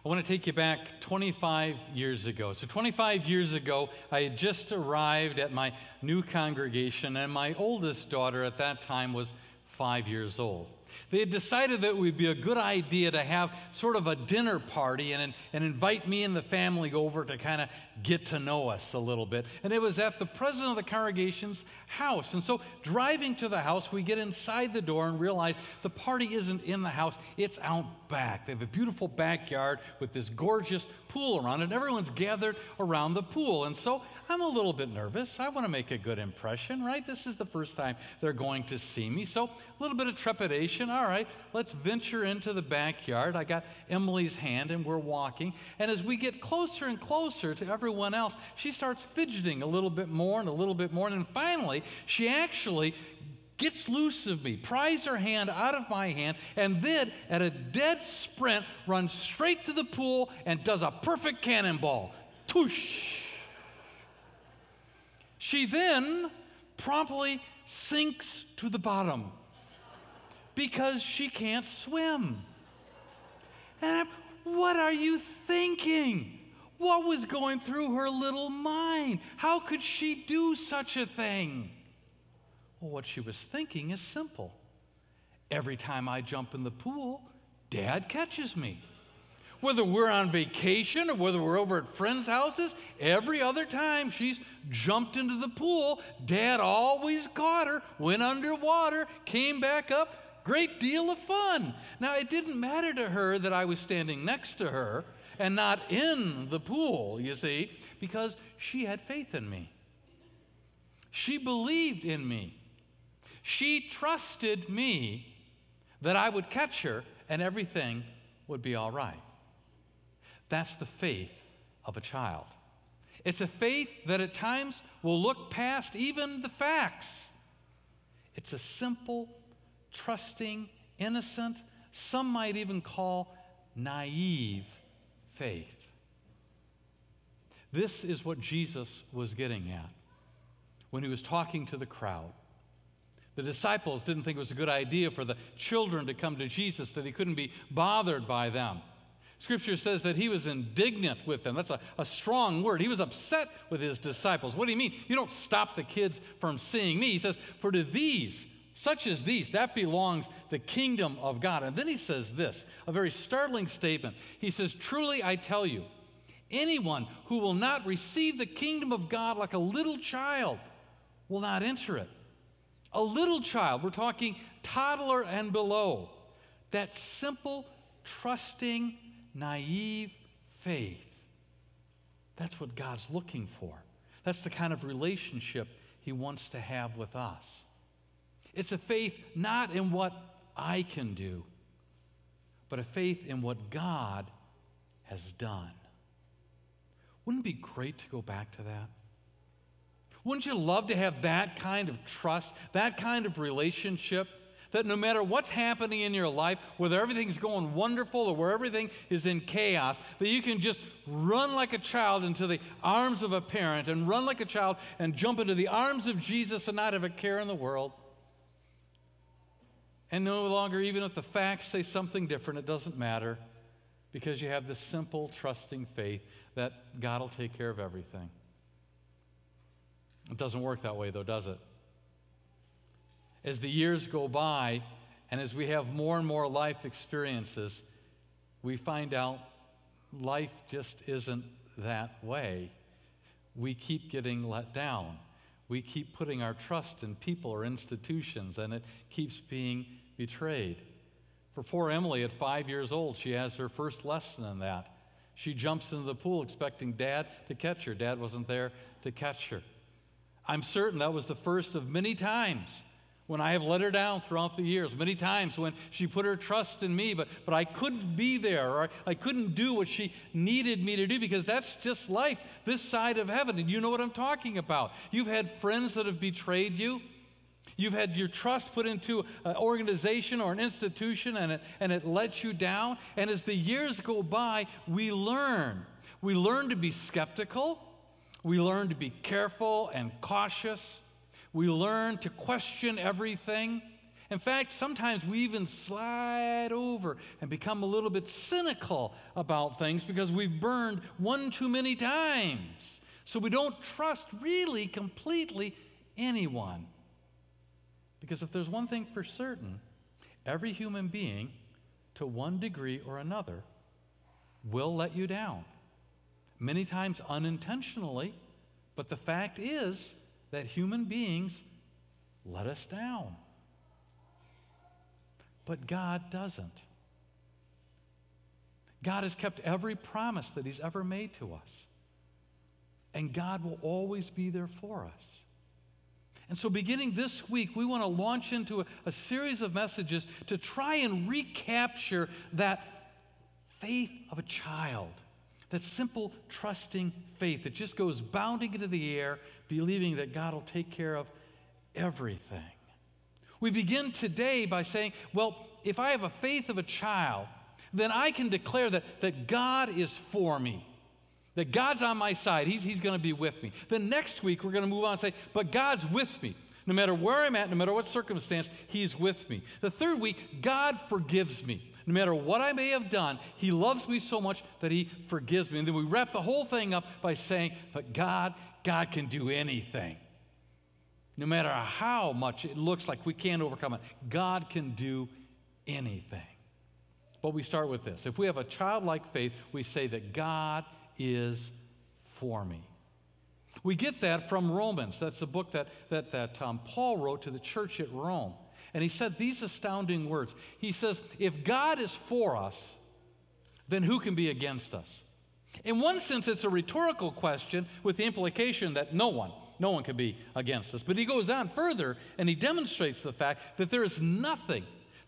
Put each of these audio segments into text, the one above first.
I want to take you back 25 years ago. So 25 years ago, I had just arrived at my new congregation, and my oldest daughter at that time was 5 years old. They had decided that it would be a good idea to have sort of a dinner party and invite me and the family over to kind of get to know us a little bit. And it was at the president of the congregation's house. And so driving to the house, we get inside the door and realize the party isn't in the house, it's out back. They have a beautiful backyard with this gorgeous pool around it, and everyone's gathered around the pool. And so I'm a little bit nervous. I want to make a good impression, right? This is the first time they're going to see me. So a little bit of trepidation. All right, let's venture into the backyard. I got Emily's hand and we're walking. And as we get closer and closer to everyone else, she starts fidgeting a little bit more and a little bit more. And finally, she actually gets loose of me, pries her hand out of my hand, and then at a dead sprint runs straight to the pool and does a perfect cannonball. Toosh! She then promptly sinks to the bottom because she can't swim. And what are you thinking? What was going through her little mind? How could she do such a thing? Well, what she was thinking is simple. Every time I jump in the pool, Dad catches me. Whether we're on vacation or whether we're over at friends' houses, every other time she's jumped into the pool, Dad always caught her, went underwater, came back up. Great deal of fun. Now, it didn't matter to her that I was standing next to her and not in the pool, you see, because she had faith in me. She believed in me. She trusted me that I would catch her and everything would be all right. That's the faith of a child. It's a faith that at times will look past even the facts. It's a simple, trusting, innocent, some might even call naive faith. This is what Jesus was getting at when he was talking to the crowd. The disciples didn't think it was a good idea for the children to come to Jesus, that he couldn't be bothered by them. Scripture says that he was indignant with them. That's a strong word. He was upset with his disciples. What do you mean? You don't stop the kids from seeing me. He says, for to these, such as these, that belongs the kingdom of God. And then he says this, a very startling statement. He says, truly I tell you, anyone who will not receive the kingdom of God like a little child will not enter it. A little child, we're talking toddler and below. That simple, trusting, naive faith. That's what God's looking for. That's the kind of relationship he wants to have with us. It's a faith not in what I can do, but a faith in what God has done. Wouldn't it be great to go back to that? Wouldn't you love to have that kind of trust, that kind of relationship, that no matter what's happening in your life, whether everything's going wonderful or where everything is in chaos, that you can just run like a child into the arms of a parent and run like a child and jump into the arms of Jesus and not have a care in the world? And no longer, even if the facts say something different, it doesn't matter, because you have this simple, trusting faith that God will take care of everything. It doesn't work that way, though, does it? As the years go by, and as we have more and more life experiences, we find out life just isn't that way. We keep getting let down. We keep putting our trust in people or institutions, and it keeps being betrayed. For poor Emily, at 5 years old, she has her first lesson in that. She jumps into the pool expecting Dad to catch her. Dad wasn't there to catch her. I'm certain that was the first of many times when I have let her down throughout the years, many times when she put her trust in me, but I couldn't be there, or I couldn't do what she needed me to do, because that's just life, this side of heaven, and you know what I'm talking about. You've had friends that have betrayed you. You've had your trust put into an organization or an institution, and it lets you down. And as the years go by, we learn. We learn to be skeptical. We learn to be careful and cautious. We learn to question everything. In fact, sometimes we even slide over and become a little bit cynical about things because we've burned one too many times. So we don't trust really completely anyone. Because if there's one thing for certain, every human being, to one degree or another, will let you down. Many times unintentionally, but the fact is that human beings let us down. But God doesn't. God has kept every promise that He's ever made to us. And God will always be there for us. And so beginning this week, we want to launch into a series of messages to try and recapture that faith of a child, that simple, trusting faith that just goes bounding into the air, believing that God will take care of everything. We begin today by saying, well, if I have a faith of a child, then I can declare that God is for me, that God's on my side. He's going to be with me. Then next week, we're going to move on and say, but God's with me. No matter where I'm at, no matter what circumstance, He's with me. The third week, God forgives me. No matter what I may have done, He loves me so much that He forgives me. And then we wrap the whole thing up by saying, but God can do anything. No matter how much it looks like we can't overcome it, God can do anything. But we start with this. If we have a childlike faith, we say that God is for me. We get that from Romans. That's the book that Paul wrote to the church at Rome. And he said these astounding words. He says, if God is for us, then who can be against us? In one sense, it's a rhetorical question with the implication that no one can be against us. But he goes on further and he demonstrates the fact that there is nothing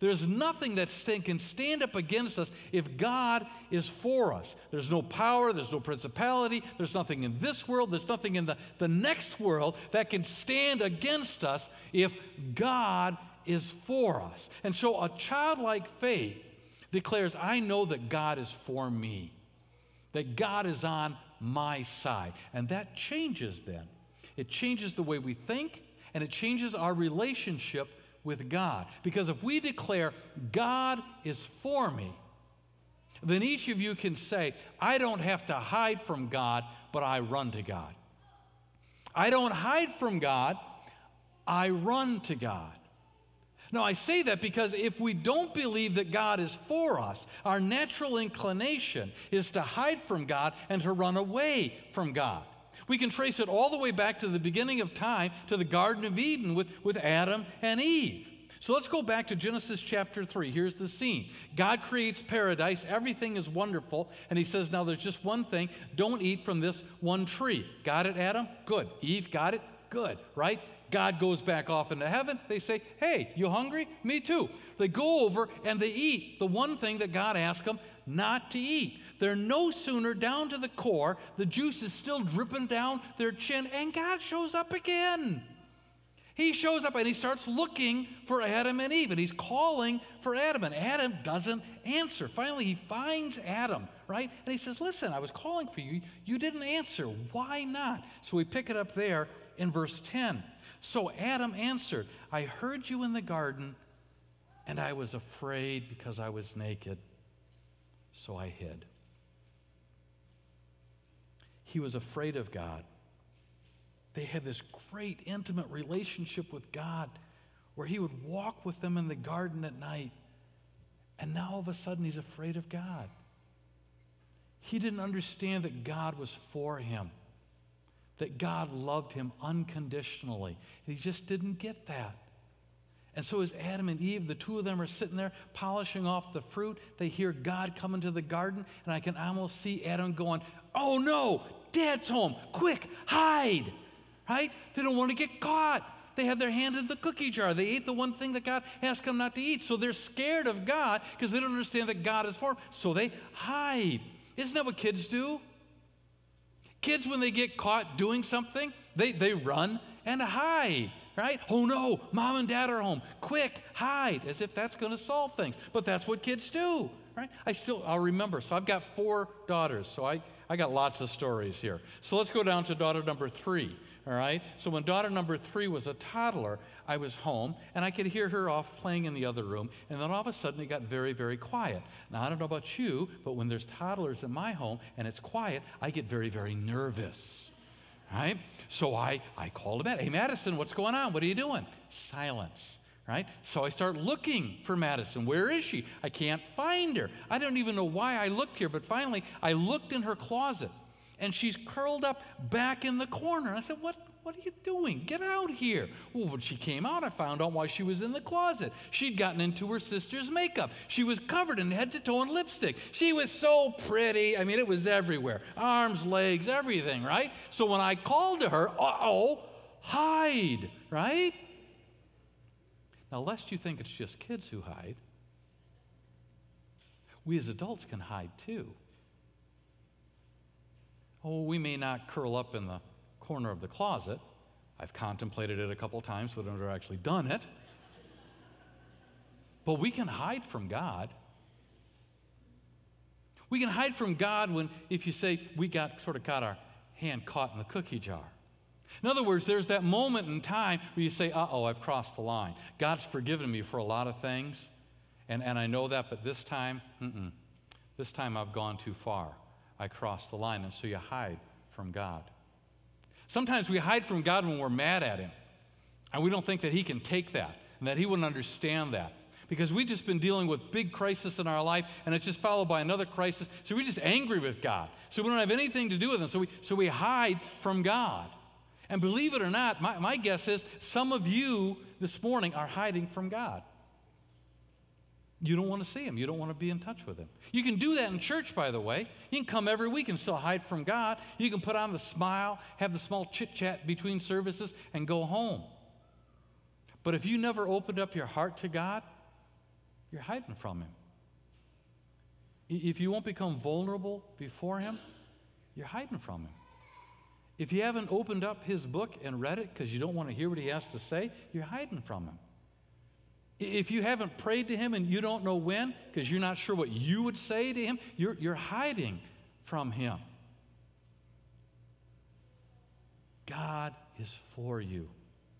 that can stand up against us if God is for us. There's no power, there's no principality, there's nothing in this world, there's nothing in the next world that can stand against us if God is for us. And so a childlike faith declares, I know that God is for me, that God is on my side. And that changes then. It changes the way we think, and it changes our relationship with God. Because if we declare, God is for me, then each of you can say, I don't have to hide from God, but I run to God. I don't hide from God, I run to God. Now, I say that because if we don't believe that God is for us, our natural inclination is to hide from God and to run away from God. We can trace it all the way back to the beginning of time, to the Garden of Eden with Adam and Eve. So let's go back to Genesis chapter 3. Here's the scene. God creates paradise. Everything is wonderful. And He says, now there's just one thing. Don't eat from this one tree. Got it, Adam? Good. Eve, got it? Good, right? God goes back off into heaven. They say, hey, you hungry? Me too. They go over and they eat the one thing that God asked them not to eat. They're no sooner down to the core, the juice is still dripping down their chin, and God shows up again. He shows up and He starts looking for Adam and Eve, and He's calling for Adam, and Adam doesn't answer. Finally, He finds Adam, right? And He says, listen, I was calling for you. You didn't answer. Why not? So we pick it up there in verse 10. So Adam answered, I heard you in the garden, and I was afraid because I was naked, so I hid. He was afraid of God. They had this great intimate relationship with God where He would walk with them in the garden at night. And now all of a sudden He's afraid of God. He didn't understand that God was for him, that God loved him unconditionally. He just didn't get that. And so as Adam and Eve, the two of them are sitting there polishing off the fruit, they hear God come into the garden, and I can almost see Adam going, oh no, Dad's home, quick, hide, right? They don't want to get caught. They had their hand in the cookie jar. They ate the one thing that God asked them not to eat. So they're scared of God because they don't understand that God is for them. So they hide. Isn't that what kids do? Kids, when they get caught doing something, they run and hide, right? Oh no, Mom and Dad are home. Quick, hide, as if that's going to solve things. But that's what kids do, right? I'll remember. So I've got 4 daughters, so I got lots of stories here. So let's go down to daughter number 3, all right? So when daughter number 3 was a toddler, I was home, and I could hear her off playing in the other room, and then all of a sudden it got very, very quiet. Now, I don't know about you, but when there's toddlers in my home and it's quiet, I get very, very nervous, right? So I called him. Hey, Madison, what's going on? What are you doing? Silence. Right? So I start looking for Madison. Where is she? I can't find her. I don't even know why I looked here, but finally I looked in her closet, and she's curled up back in the corner. I said, what are you doing? Get out here. Well, when she came out, I found out why she was in the closet. She'd gotten into her sister's makeup. She was covered in head to toe in lipstick. She was so pretty. I mean, it was everywhere. Arms, legs, everything, right? So when I called to her, hide, right? Now, lest you think it's just kids who hide, we as adults can hide too. Oh, we may not curl up in the corner of the closet. I've contemplated it a couple times, but I've never actually done it. But we can hide from God. We can hide from God if you say we got our hand caught in the cookie jar. In other words, there's that moment in time where you say, I've crossed the line. God's forgiven me for a lot of things, and I know that, but this time, this time I've gone too far. I crossed the line, and so you hide from God. Sometimes we hide from God when we're mad at him, and we don't think that he can take that, and that he wouldn't understand that, because we've just been dealing with big crisis in our life, and it's just followed by another crisis, so we're just angry with God. So we don't have anything to do with him, so we hide from God. And believe it or not, my guess is some of you this morning are hiding from God. You don't want to see him. You don't want to be in touch with him. You can do that in church, by the way. You can come every week and still hide from God. You can put on the smile, have the small chit-chat between services, and go home. But if you never opened up your heart to God, you're hiding from him. If you won't become vulnerable before him, you're hiding from him. If you haven't opened up his book and read it because you don't want to hear what he has to say, you're hiding from him. If you haven't prayed to him and you don't know when because you're not sure what you would say to him, you're hiding from him. God is for you.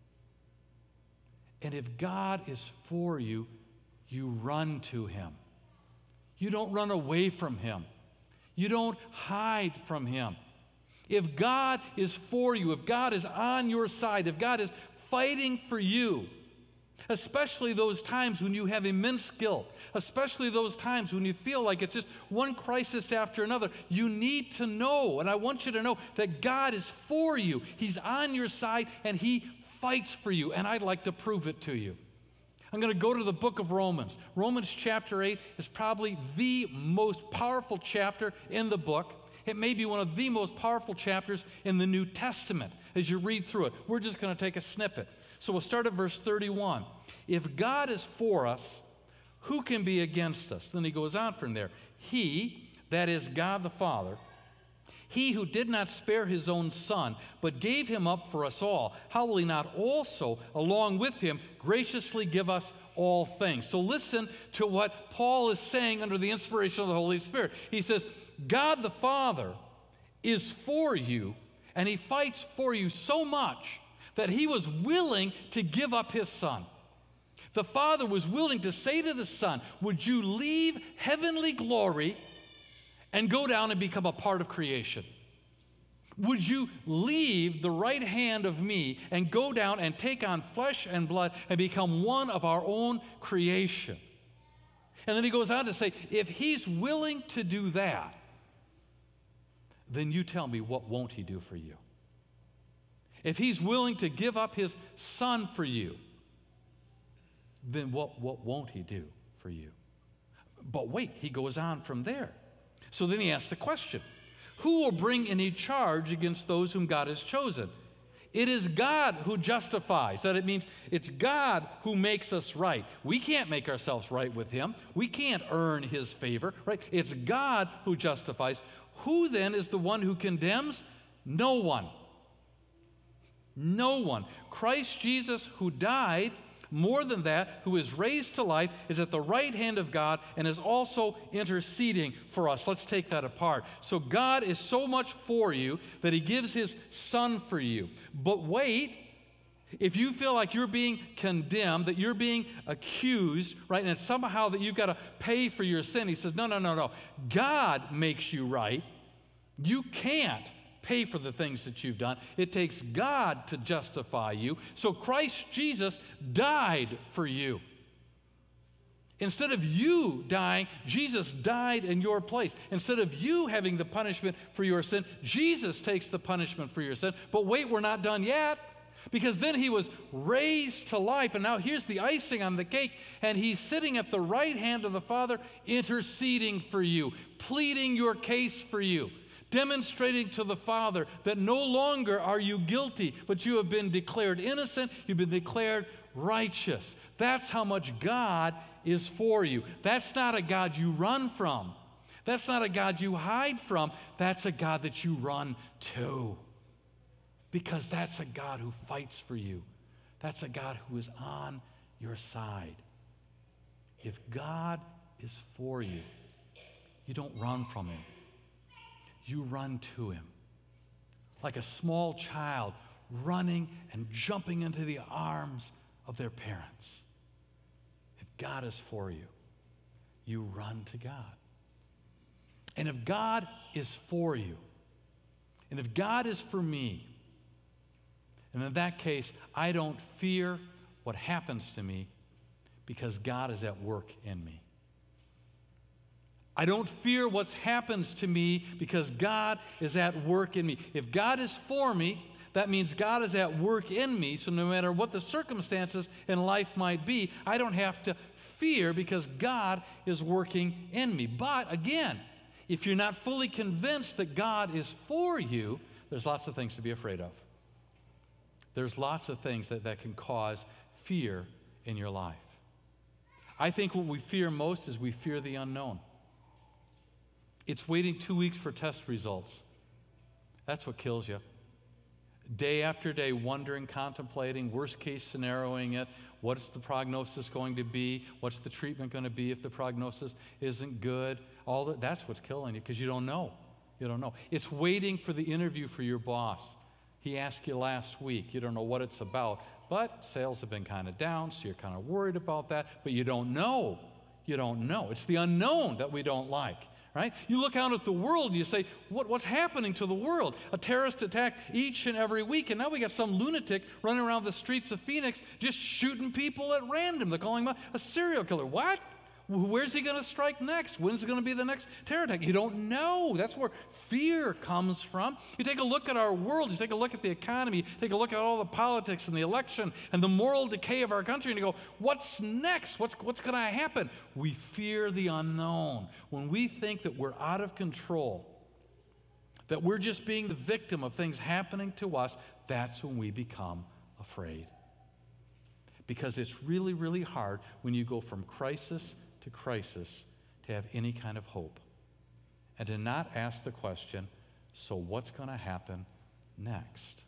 And if God is for you, you run to him. You don't run away from him. You don't hide from him. If God is for you, if God is on your side, if God is fighting for you, especially those times when you have immense guilt, especially those times when you feel like it's just one crisis after another, you need to know, and I want you to know, that God is for you. He's on your side, and he fights for you, and I'd like to prove it to you. I'm going to go to the book of Romans. Romans chapter 8 is probably the most powerful chapter in the book. It may be one of the most powerful chapters in the New Testament as you read through it. We're just going to take a snippet. So we'll start at verse 31. If God is for us, who can be against us? Then he goes on from there. He, that is God the Father, he who did not spare his own son, but gave him up for us all, how will he not also, along with him, graciously give us all things? So listen to what Paul is saying under the inspiration of the Holy Spirit. He says, God the Father is for you, and he fights for you so much that he was willing to give up his son. The Father was willing to say to the Son, would you leave heavenly glory and go down and become a part of creation? Would you leave the right hand of me and go down and take on flesh and blood and become one of our own creation? And then he goes on to say, if he's willing to do that, then you tell me, what won't he do for you? If he's willing to give up his son for you, then what won't he do for you? But wait, he goes on from there. So then he asks the question, who will bring any charge against those whom God has chosen? It is God who justifies. That it means it's God who makes us right. We can't make ourselves right with him. We can't earn his favor, right? It's God who justifies. Who then is the one who condemns? No one. No one. Christ Jesus, who died, More than that, who is raised to life, is at the right hand of God, and is also interceding for us. Let's take that apart. So God is so much for you that he gives his Son for you. But wait, if you feel like you're being condemned, that you're being accused, right, and it's somehow that you've got to pay for your sin, he says, no. God makes you right. You can't pay for the things that you've done. It takes God to justify you. So Christ Jesus died for you. Instead of you dying, Jesus died in your place. Instead of you having the punishment for your sin, Jesus takes the punishment for your sin. But wait, we're not done yet. Because then he was raised to life, and now here's the icing on the cake, and he's sitting at the right hand of the Father, interceding for you, pleading your case for you, demonstrating to the Father that no longer are you guilty, but you have been declared innocent, you've been declared righteous. That's how much God is for you. That's not a God you run from. That's not a God you hide from. That's a God that you run to. Because that's a God who fights for you. That's a God who is on your side. If God is for you, you don't run from him. You run to him. Like a small child running and jumping into the arms of their parents. If God is for you, you run to God. And if God is for you, and if God is for me, and in that case, I don't fear what happens to me because God is at work in me. I don't fear what happens to me because God is at work in me. If God is for me, that means God is at work in me. So no matter what the circumstances in life might be, I don't have to fear because God is working in me. But again, if you're not fully convinced that God is for you, there's lots of things to be afraid of. There's lots of things that can cause fear in your life. I think what we fear most is we fear the unknown. It's waiting 2 weeks for test results. That's what kills you. Day after day, wondering, contemplating, worst case scenarioing it. What's the prognosis going to be? What's the treatment going to be if the prognosis isn't good? That's what's killing you because you don't know. You don't know. It's waiting for the interview for your boss. He asked you last week. You don't know what it's about, but sales have been kind of down, so you're kind of worried about that, but you don't know. You don't know. It's the unknown that we don't like, right? You look out at the world and you say, what's happening to the world? A terrorist attack each and every week, and now we got some lunatic running around the streets of Phoenix just shooting people at random. They're calling him a serial killer. What? Where's he going to strike next? When's it going to be the next terror attack? You don't know. That's where fear comes from. You take a look at our world. You take a look at the economy. Take a look at all the politics and the election and the moral decay of our country, and you go, what's next? What's going to happen? We fear the unknown. When we think that we're out of control, that we're just being the victim of things happening to us, that's when we become afraid. Because it's really, really hard when you go from crisis to crisis to have any kind of hope and to not ask the question, so what's going to happen next?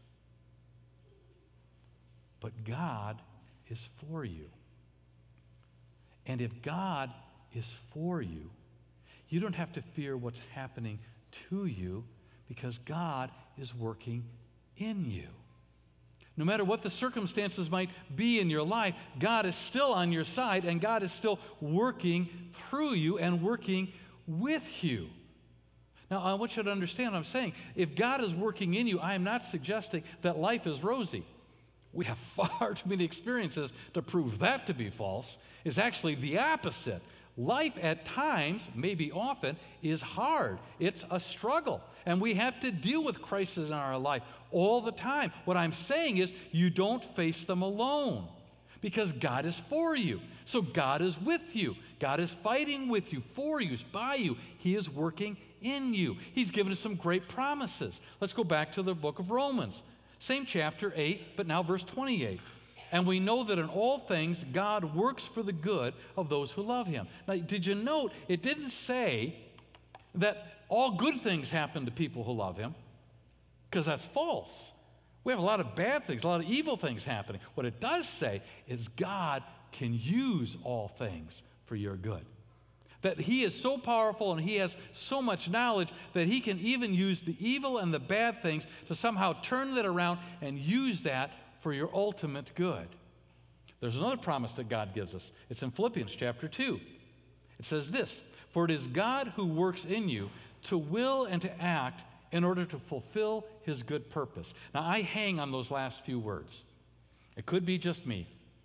But God is for you. And if God is for you, you don't have to fear what's happening to you because God is working in you. No matter what the circumstances might be in your life, God is still on your side and God is still working through you and working with you. Now, I want you to understand what I'm saying. If God is working in you, I am not suggesting that life is rosy. We have far too many experiences to prove that to be false. It's actually the opposite. Life at times, maybe often, is hard. It's a struggle. And we have to deal with crises in our life all the time. What I'm saying is you don't face them alone because God is for you. So God is with you. God is fighting with you, for you, by you. He is working in you. He's given us some great promises. Let's go back to the book of Romans. Same chapter 8, but now verse 28. And we know that in all things God works for the good of those who love him. Now, did you note it didn't say that all good things happen to people who love him? Because that's false. We have a lot of bad things, a lot of evil things happening. What it does say is God can use all things for your good. That he is so powerful and he has so much knowledge that he can even use the evil and the bad things to somehow turn that around and use that for your ultimate good. There's another promise that God gives us. It's in Philippians chapter 2. It says this, "For it is God who works in you to will and to act in order to fulfill his good purpose." Now, I hang on those last few words. It could be just me.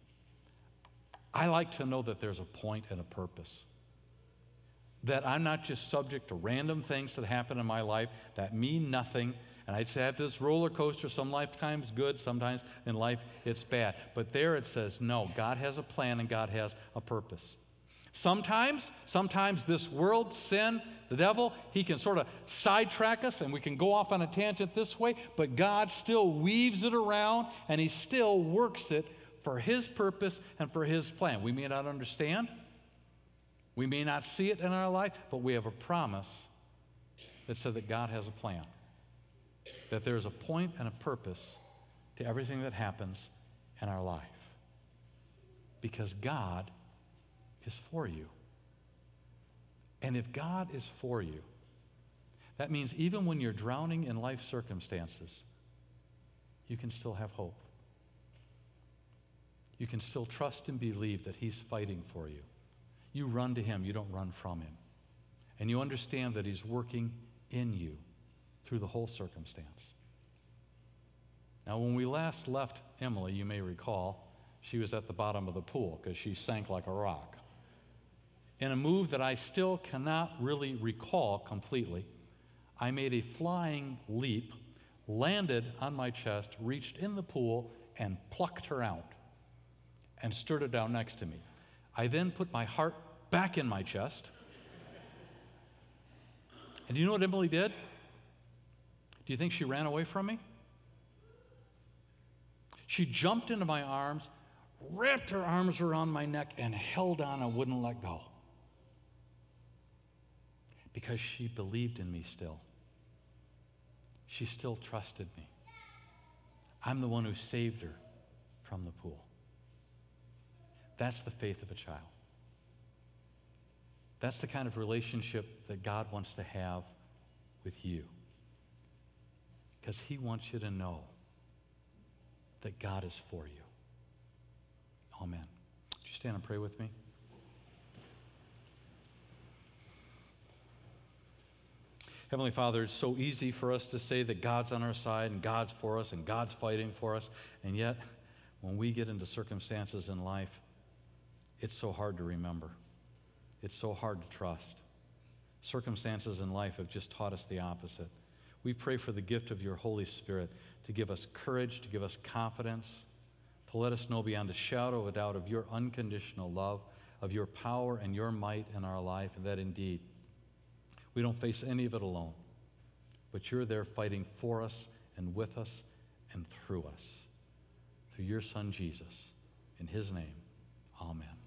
I like to know that there's a point and a purpose. That I'm not just subject to random things that happen in my life that mean nothing. And I'd say I have this roller coaster. Some lifetimes good, sometimes in life it's bad. But there it says, no, God has a plan and God has a purpose. Sometimes this world, sin, the devil, he can sort of sidetrack us and we can go off on a tangent this way, but God still weaves it around and he still works it for his purpose and for his plan. We may not understand, we may not see it in our life, but we have a promise that said that God has a plan, that there's a point and a purpose to everything that happens in our life, because God is for you. And if God is for you, that means even when you're drowning in life circumstances, you can still have hope. You can still trust and believe that he's fighting for you. You run to him, you don't run from him. And you understand that he's working in you through the whole circumstance. Now, when we last left Emily, you may recall, she was at the bottom of the pool because she sank like a rock. In a move that I still cannot really recall completely, I made a flying leap, landed on my chest, reached in the pool, and plucked her out and stirred her down next to me. I then put my heart back in my chest. And do you know what Emily did? Do you think she ran away from me? She jumped into my arms, wrapped her arms around my neck, and held on and wouldn't let go. Because she believed in me still. She still trusted me. I'm the one who saved her from the pool. That's the faith of a child. That's the kind of relationship that God wants to have with you. Because he wants you to know that God is for you. Amen. Would you stand and pray with me? Heavenly Father, it's so easy for us to say that God's on our side and God's for us and God's fighting for us. And yet, when we get into circumstances in life, it's so hard to remember. It's so hard to trust. Circumstances in life have just taught us the opposite. We pray for the gift of your Holy Spirit to give us courage, to give us confidence, to let us know beyond a shadow of a doubt of your unconditional love, of your power and your might in our life, and that indeed we don't face any of it alone, but you're there fighting for us and with us and through us. Through your Son, Jesus. In his name, amen.